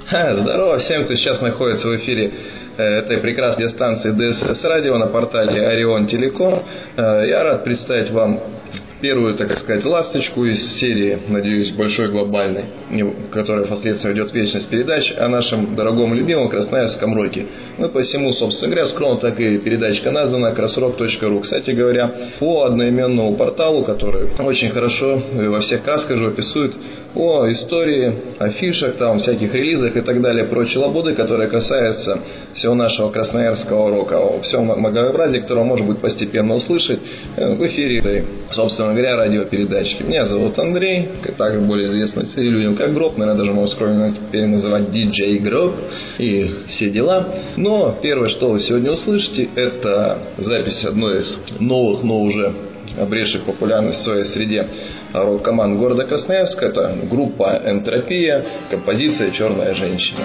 Здорово всем, кто сейчас находится в эфире этой прекрасной станции ДСС Радио на портале Орион Телеком. Я рад представить вам первую, так сказать, ласточку из серии, надеюсь, большой глобальной, которая впоследствии идет вечность передач о нашем дорогом любимом красноярском роке. Ну, посему, собственно говоря, скромно так и передачка названа crossrock.ru. Кстати говоря, по одноименному порталу, который очень хорошо во всех красках живописует о истории, афишах, там, всяких релизах и так далее, прочей лабуды, которые касаются всего нашего красноярского рока, о всем многообразии, которого можно будет постепенно услышать в эфире этой, собственно говоря, радиопередачки. Меня зовут Андрей, также более известный людям как Гроб, наверное, даже можно скромно теперь называть DJ Гроб и все дела. Но первое, что вы сегодня услышите, это запись одной из новых, но уже обретших популярность в своей среде рок-команд города Красноярска. Это группа «Энтропия», композиция «Черная женщина».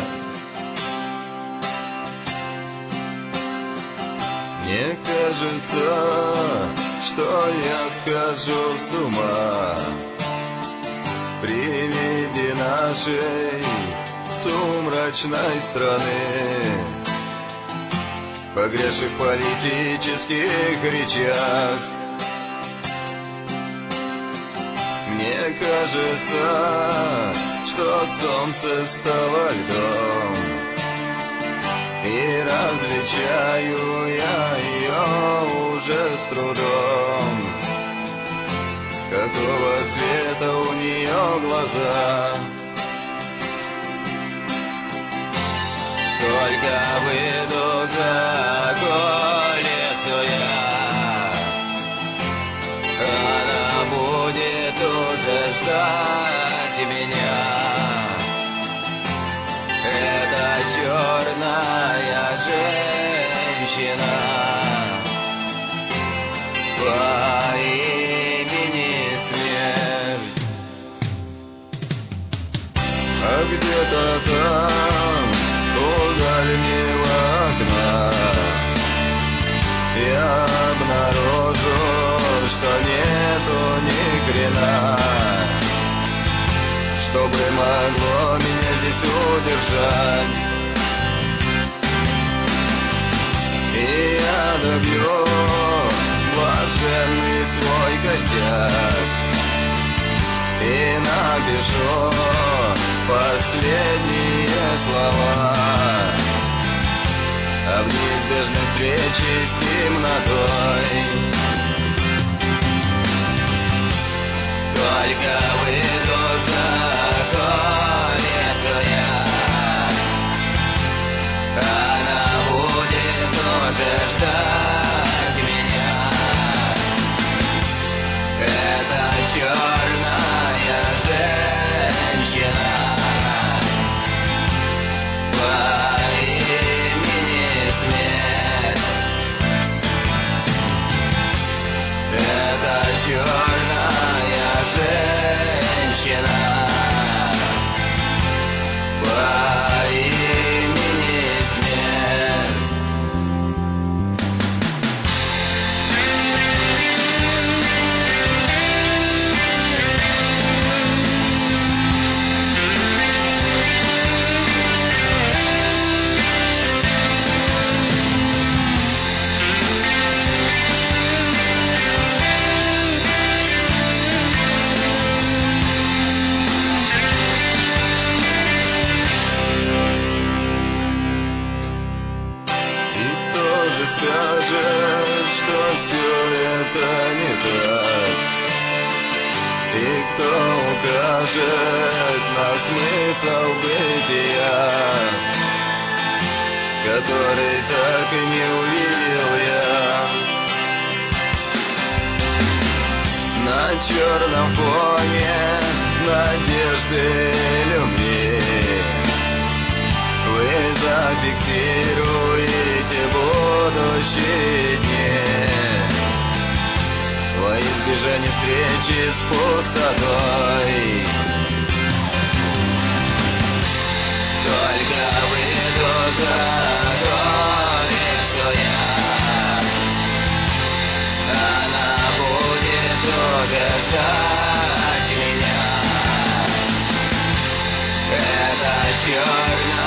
Мне кажется, что я схожу с ума при виде нашей сумрачной страны, погрязших в политических речах. Мне кажется, что солнце стало льдом, и различаю я ее уже с трудом. Какого цвета у нее глаза? Только выйду за околицу я, она будет уже ждать меня. Это черная женщина по имени Смерть. А где-то там, у дальнего окна, я обнаружу, что нету ни хрена, чтобы могло меня здесь удержать. И я добью блаженный свой косяк и напишу последние слова об неизбежной встрече с темнотой. Только выйду за околицу я, она будет уже ждать меня. Это черная женщина по имени Смерть. Это черная женщина по имени Смерть. Скажет, что все это не так, и кто укажет на смысл бытия, который так и не увидел я. На черном фоне надежды и любви вы зафиксируете будущие дни во избежание встречи с пустотой. Только выйду за околицу я, она будет уже ждать меня. Это черная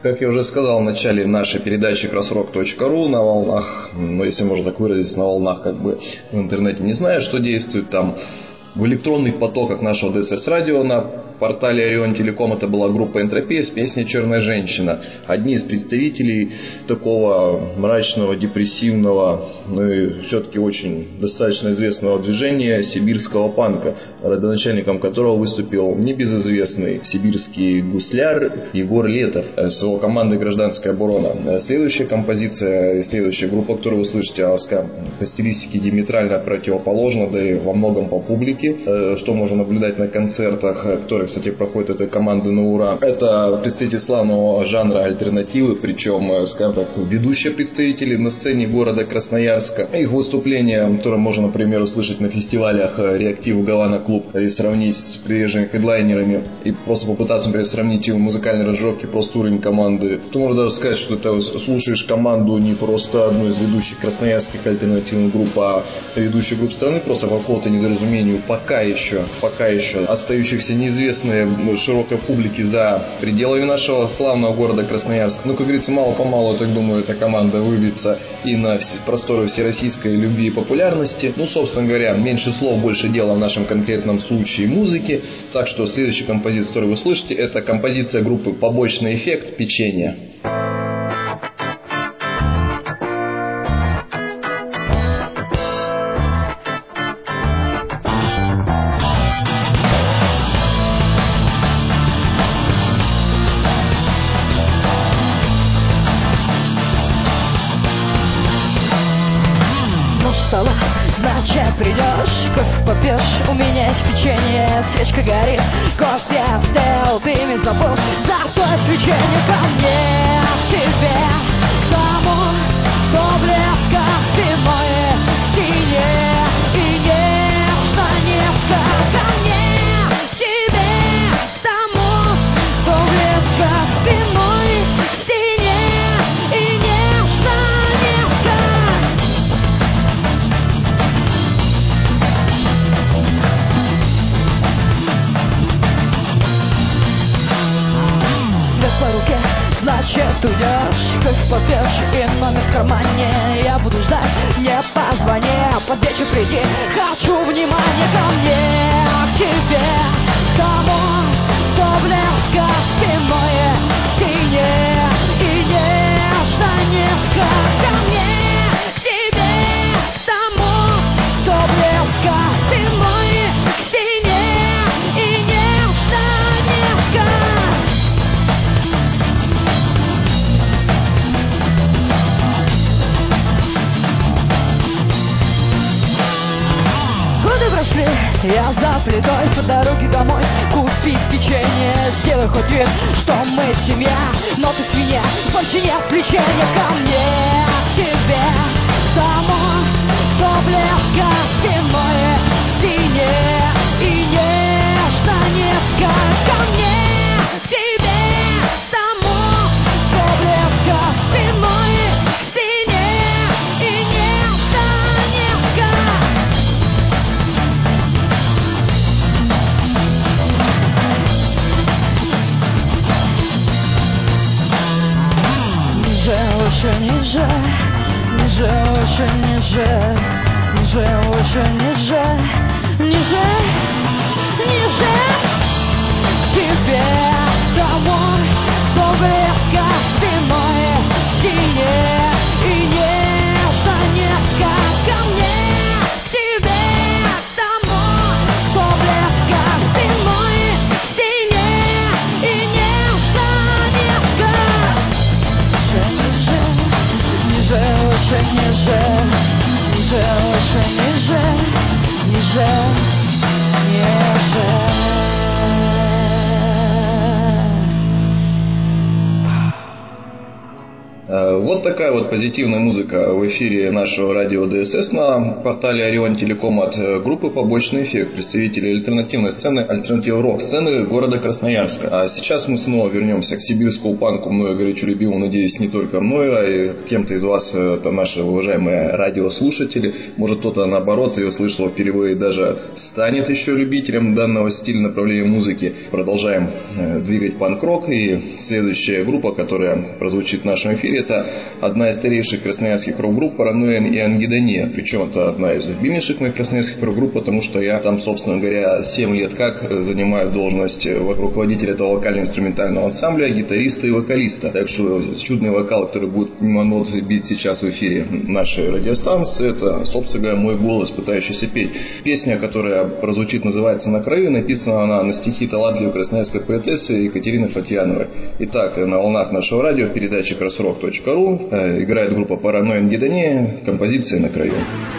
Как я уже сказал в начале нашей передачи crossrock.ru, на волнах, если можно так выразиться, на волнах как бы в интернете, не знаю, что действует там, в электронных потоках нашего ДСС радио на портале Орион Телеком это была группа Энтропия с песней «Черная женщина». Одни из представителей такого мрачного, депрессивного, но и все-таки очень достаточно известного движения сибирского панка, родоначальником которого выступил небезызвестный сибирский гусляр Егор Летов с его командой «Гражданская оборона». Следующая композиция, следующая группа, которую вы слышите, по стилистике диаметрально противоположна, да и во многом по публике, что можно наблюдать на концертах, которые, кстати, проходят этой команды на ура. Это представители славного жанра альтернативы, причем, скажем так, ведущие представители на сцене города Красноярска. Их выступления, которые можно, например, услышать на фестивалях «Реактив», «Гавана Клуб» и сравнить с приезжими хедлайнерами, и просто попытаться, например, сравнить в музыкальной аранжировке просто уровень команды, то можно даже сказать, что ты слушаешь команду не просто одну из ведущих красноярских альтернативных групп, а ведущую группу страны, просто по какому-то недоразумению пока еще остающихся неизвестной широкой публике за пределами нашего славного города Красноярск. Ну, как говорится, мало-помалу, я так думаю, эта команда выбьется и на просторы всероссийской любви и популярности. Ну, собственно говоря, меньше слов, больше дела в нашем конкретном случае музыки. Так что следующая композиция, которую вы слышите, это композиция группы «Побочный эффект. Печенье». Значит, придешь, кофе попьешь, у меня есть печенье, свечка горит, кофе остыл, ты не забыл, золотое свечение ко мне, к тебе, к тому, кто близко спиной, стене, и нежно низко ко мне, к тебе, к тому, кто близко спиной, стене, и нежно низко. По руке, значит уйдешь, кофе попьешь и номер в кармане. Я буду ждать, не позвони, под вечер приди, хочу внимания ко мне, к тебе, к тому, кто близко спиной, к стене, и нежно низко ко мне, к тебе, к тому, кто близко спиной, к стене, и нежно низко. Годы прошли, я за плитой по дороге домой купить печенье, сделай хоть вид, что мы семья, но ты свинья, больше нет влечения ко мне, к тебе, к тому, кто близко спиной, к стене, и нежно низко ко мне, к тебе, к тому, кто близко спиной, к стене, и нежно низко. Ниже, ниже, ниже, выше, ниже, ниже, выше, ниже, ниже, ниже, к тебе, домой, кто близко спиной, к стене, и нежно низко ко мне, к тебе, домой, кто близко спиной, к стене, и нежно низко. Ниже, выше, ниже, ниже, выше, ниже, ниже, ниже. Вот такая вот позитивная музыка в эфире нашего радио ДСС на портале Орион Телеком от группы «Побочный эффект», представителей альтернативной сцены, альтернативной рок-сцены города Красноярска. А сейчас мы снова вернемся к сибирскому панку, мною горячо любимому, надеюсь, не только мною, а и кем-то из вас, это наши уважаемые радиослушатели. Может, кто-то, наоборот, ее слышал впервые и даже станет еще любителем данного стиля, направления музыки. Продолжаем двигать панк-рок, и следующая группа, которая прозвучит в нашем эфире, это одна из старейших красноярских рок-групп «Паранойя и Ангидония». Причем это одна из любимейших моих красноярских рок-групп, потому что я там, собственно говоря, 7 лет как занимаю должность руководителя этого вокально-инструментального ансамбля, гитариста и вокалиста. Так что чудный вокал, который будет мимо нот бить сейчас в эфире нашей радиостанции, это, собственно говоря, мой голос, пытающийся петь. Песня, которая прозвучит, называется «На краю». Написана она на стихи талантливой красноярской поэтессы Екатерины Фатьяновой. Итак, на волнах нашего радио в передаче crossrock.ru играет группа «Паранойя и Ангидония», композиция «На краю».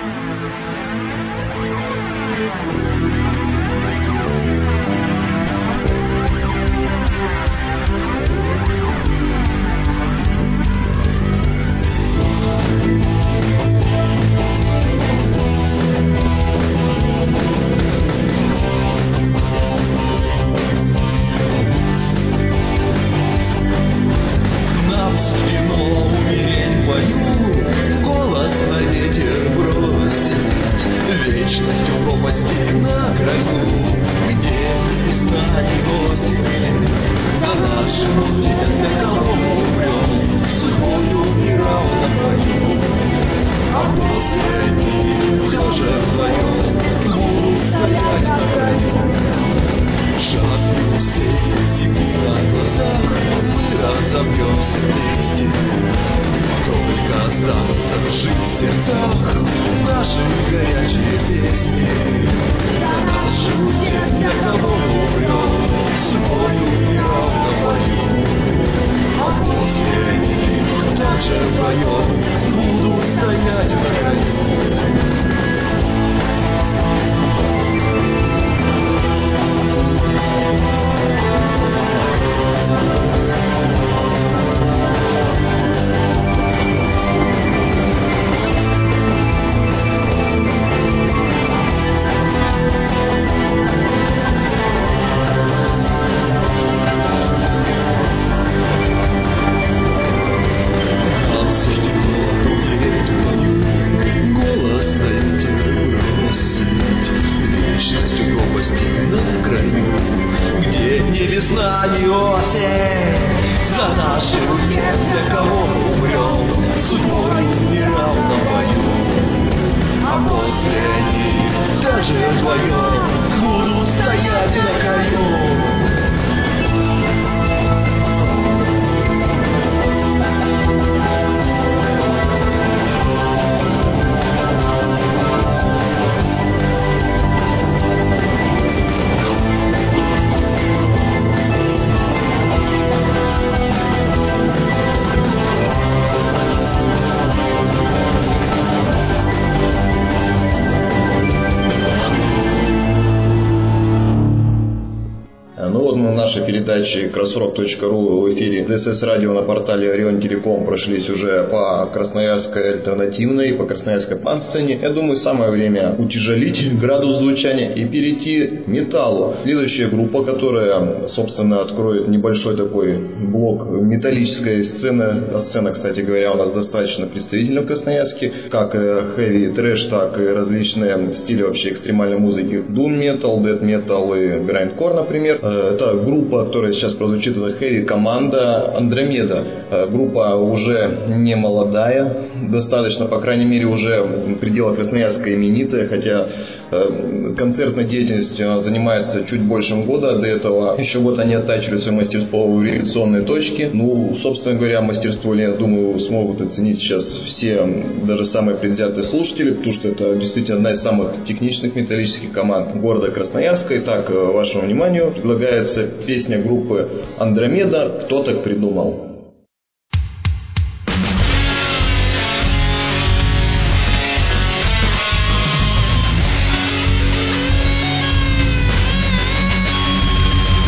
Передачи crossrock.ru в эфире ДСС радио на портале Орион Телеком прошлись уже по красноярской альтернативной, по красноярской панк-сцене. Я думаю, самое время утяжелить градус звучания и перейти к металлу. Следующая группа, которая, собственно, откроет небольшой такой блок металлической сцены. Сцена, кстати говоря, у нас достаточно представительна в Красноярске. Как хэви, трэш, так и различные стили вообще экстремальной музыки. Doom Metal, Death Metal и Grindcore, например. Это группа, которая сейчас прозвучит, это хэви команда Андромеда. Группа уже не молодая, достаточно, по крайней мере, уже в пределах Красноярска именитая, хотя концертной деятельностью она занимается чуть больше года. До этого еще год они оттачивали свое мастерство в революционной точке. Ну, собственно говоря, мастерство, я думаю, смогут оценить сейчас все, даже самые предвзятые слушатели, потому что это действительно одна из самых техничных металлических команд города Красноярска. Итак, вашему вниманию предлагается песня группы Андромеда «Кто так придумал?».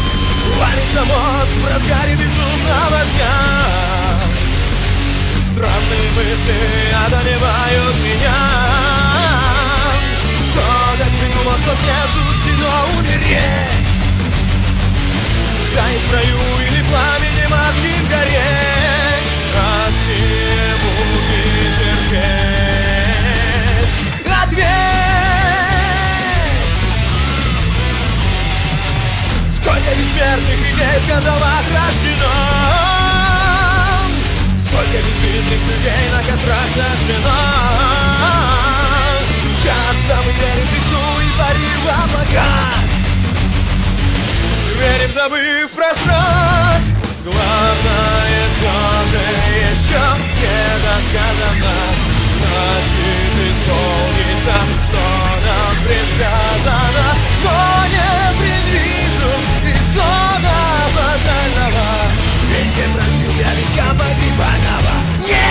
В разгаре безумного дня из годовых рождено. Сколько бесчисленных людей на кострах сожжено. Часто мы верим в весну и парим в облаках. Верим, забыв про срок. Главное все же еще не доказано. Значит, исполнится, что нам предсказано. Но не предвижу исхода фатального. Ведь не просил я века погибального.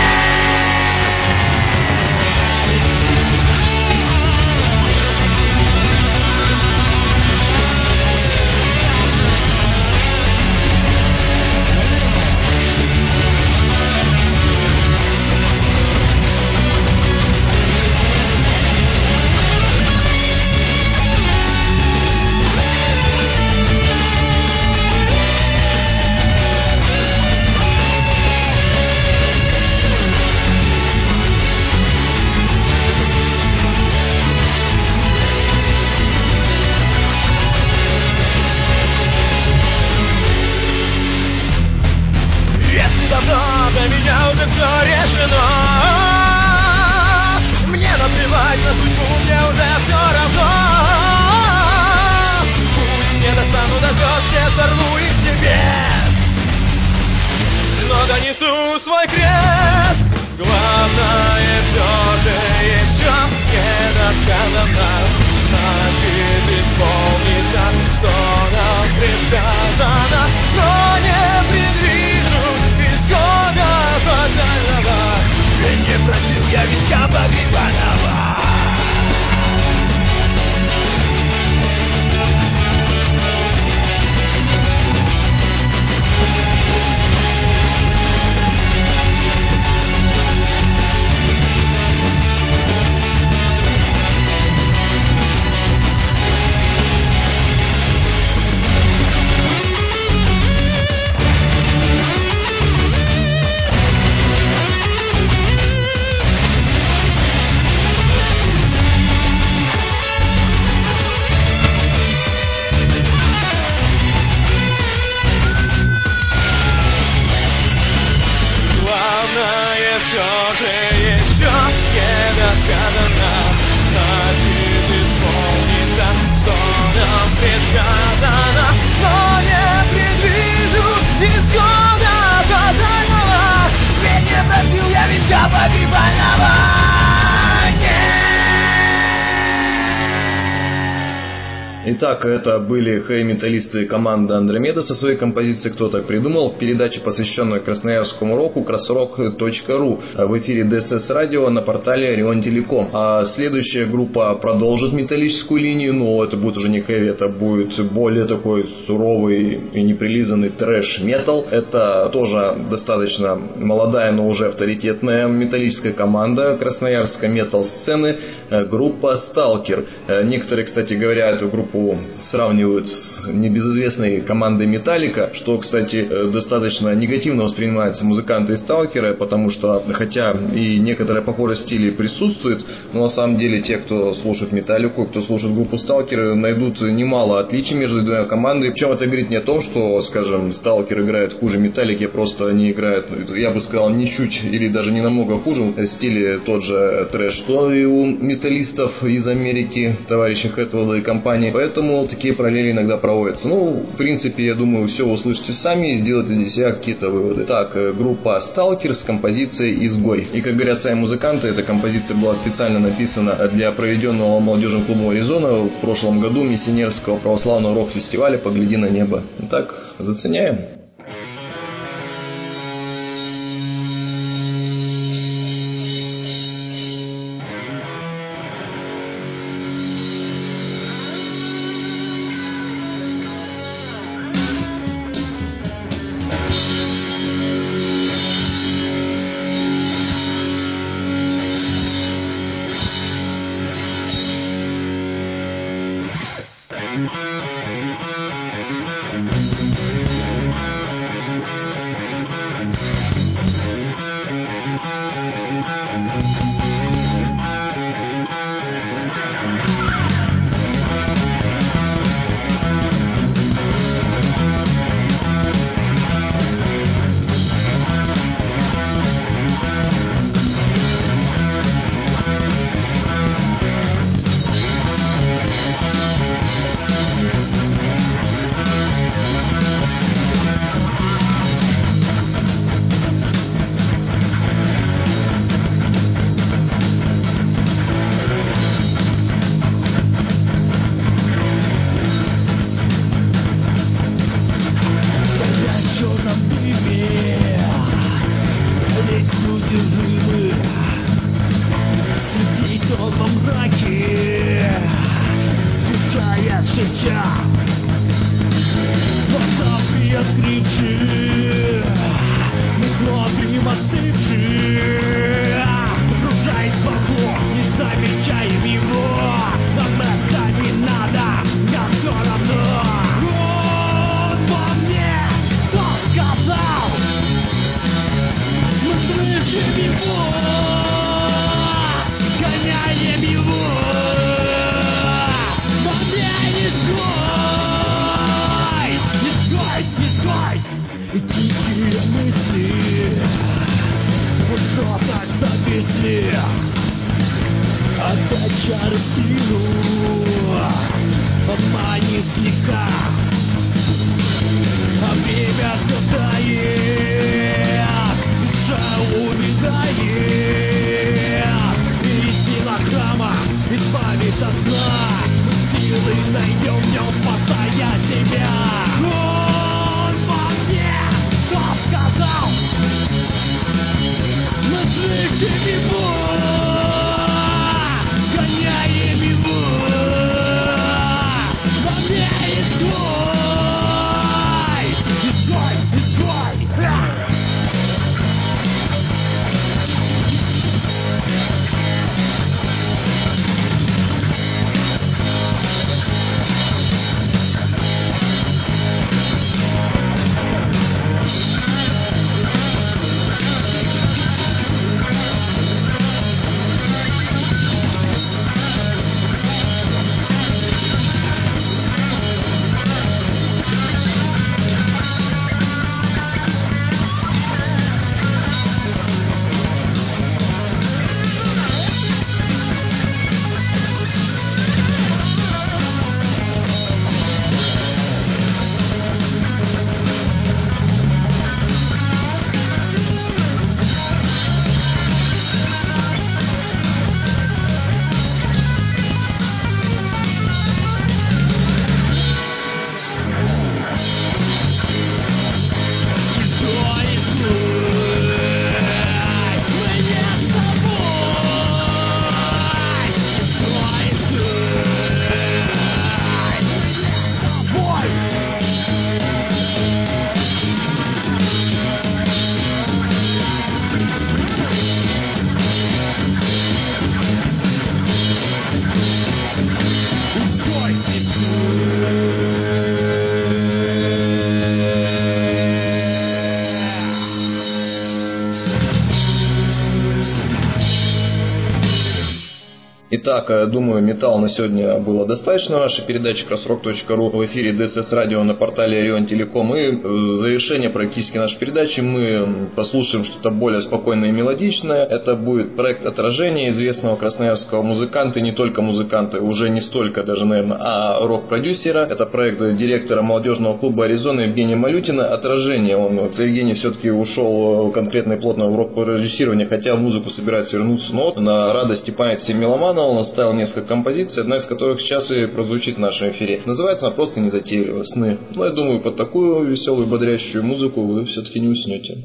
Для меня уже все решено. Мне наплевать на судьбу, мне уже все равно. Пусть не достану до звезд, я сорву их с небес, но донесу свой крест. Главное все же еще не доказано. Значит, исполнится, что нам предсказано. Но не предвижу исхода фатального. Ведь не просил я века погибального. Итак, это были хэви-металлисты команды Андромеда со своей композицией «Кто так придумал» в передаче, посвященной красноярскому року krasrock.ru в эфире ДСС Радио на портале Орион Телеком. А следующая группа продолжит металлическую линию, но это будет уже не хэви, это будет более такой суровый и неприлизанный трэш-метал. Это тоже достаточно молодая, но уже авторитетная металлическая команда красноярской метал-сцены, группа «Сталкер». Некоторые, кстати говоря, эту группу сравнивают с небезызвестной командой Металлика, что, кстати, достаточно негативно воспринимаются музыканты из Сталкера, потому что, хотя и некоторые похожие стили присутствуют, но на самом деле те, кто слушает Металлику, кто слушает группу Сталкер, найдут немало отличий между двумя командами. Причем это говорит не о том, что, скажем, Сталкер играет хуже Металлики, просто они играют, я бы сказал, ничуть или даже не намного хуже. В стиле тот же трэш, что и у металлистов из Америки, товарища Хэтфилда и компании. Поэтому такие параллели иногда проводятся. Ну, в принципе, я думаю, все вы услышите сами и сделайте для себя какие-то выводы. Так, группа Сталкер с композицией «Изгой». И, как говорят сами музыканты, эта композиция была специально написана для проведенного молодежным клубом Аризона в прошлом году миссионерского православного рок-фестиваля «Погляди на небо». Итак, заценяем. остывшие, мы смотрим остывшие, окружает вокруг, не замечаем его. Нам это не надо, нам все равно. Он во мне, кто сказал? Мы слышим его, гоняем его. Во мне изгой, и тихие мысли вот так зависли. Отдать чары стилу, обмани слегка, а время все тает, душа увядает. Из сила храма избавит от сна, мы силой найдем в нем спасая себя. Он во мне, кто сказал? Мы слышим его, гоняем его. Во мне изгой. Итак, думаю, металл на сегодня было достаточно. Наша передача crossrock.ru в эфире DSS Radio на портале Орион Телеком. И в завершение практически нашей передачи мы послушаем что-то более спокойное и мелодичное. Это будет проект «Отражение» известного красноярского музыканта, и не только музыканта, уже не столько даже, наверное, а рок-продюсера. Это проект директора молодежного клуба «Аризона» Евгения Малютина. «Отражение». Евгений все-таки ушел конкретно и плотно в рок-продюсирование, хотя в музыку собирается вернуться. Но на радость и память всем меломанам он оставил несколько композиций, одна из которых сейчас и прозвучит в нашем эфире. Называется она просто «Незатейливо. Сны». Но я думаю, под такую веселую, бодрящую музыку вы все-таки не уснете.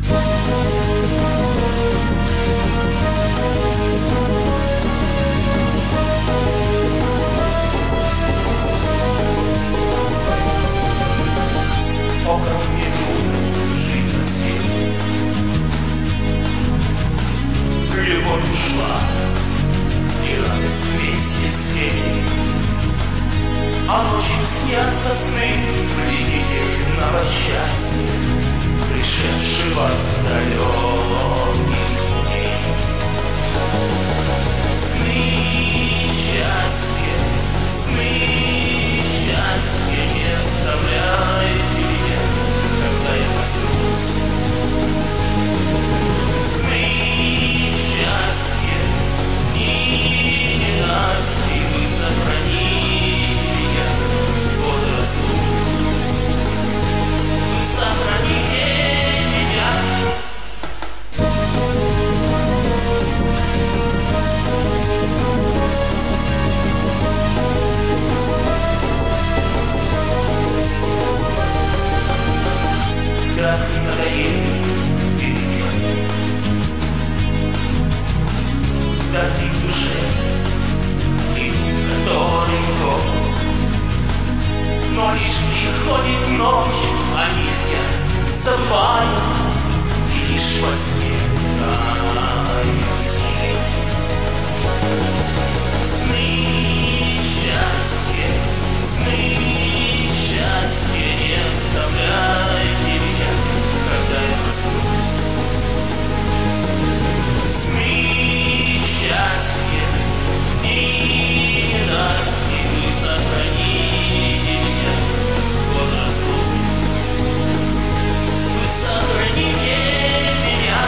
А ночью снятся сны единого счастья, пришедшего с далеких дней. Сны счастья, не оставляй меня, когда я проснусь. Сны счастья, ненастье, сохрани. Но лишь приходит ночь. а нет, я ступаю, и лишь во сне каюсь. Сны счастья не оставляйте меня, когда я проснусь. Сны счастья и ненастья, вы сохраните меня от разлуки. Вы сохраните меня.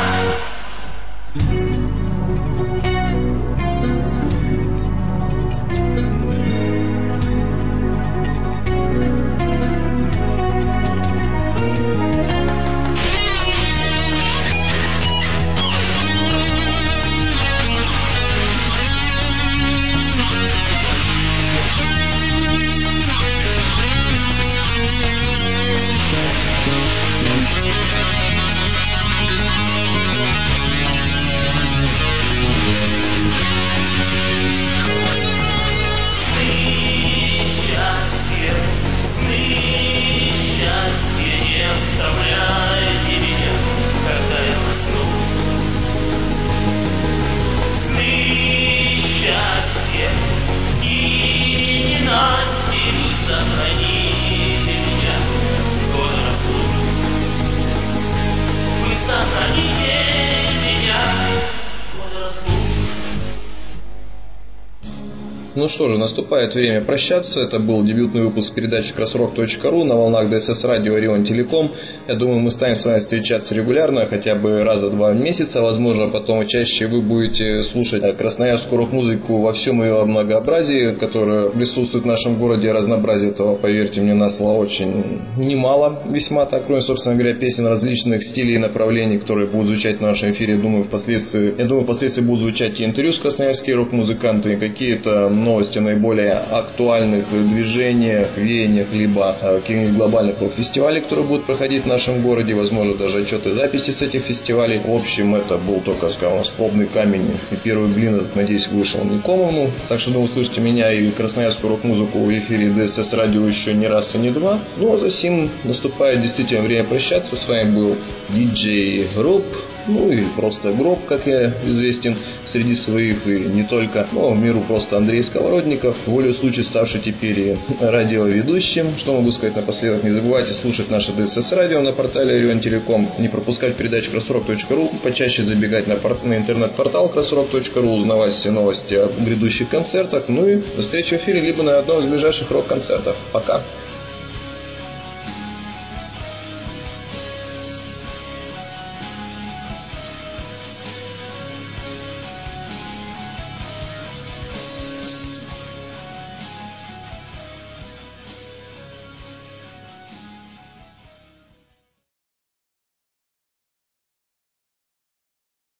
Ну что же, наступает время прощаться. Это был дебютный выпуск передачи crossrock.ru на волнах ДСС Радио Орион Телеком. Я думаю, мы станем с вами встречаться регулярно, хотя бы раза 2 в месяц, а возможно потом чаще вы будете слушать красноярскую рок-музыку во всем ее многообразии, которое присутствует в нашем городе. Разнообразие этого, поверьте мне, на слово очень немало весьма, так, кроме, собственно говоря, песен различных стилей и направлений, которые будут звучать в нашем эфире. Я думаю, впоследствии будут звучать и интервью с красноярскими рок-музыкантами, какие-то новости наиболее актуальных движениях, веяниях, либо каких-нибудь глобальных рок-фестивалей, которые будут проходить в нашем городе, возможно, даже отчеты записи с этих фестивалей. В общем, это был только, скажем, пробный камень, и первый блин, надеюсь, вышел никому. Так что, думаю, услышите меня и красноярскую рок-музыку в эфире ДСС Радио еще не раз и не два. Ну, а за сим наступает действительно время прощаться. С вами был диджей Гроб, ну и просто Гроб, как я известен среди своих, и не только, но в миру просто Андрей Сковородников, волею случая ставший теперь и радиоведущим. Что могу сказать напоследок? Не забывайте слушать наше ДСС Радио на портале Орион Телеком, не пропускать передачу crossrock.ru, почаще забегать на интернет-портал crossrock.ru, узнавать все новости о грядущих концертах. Ну и до встречи в эфире, либо на одном из ближайших рок-концертов. Пока!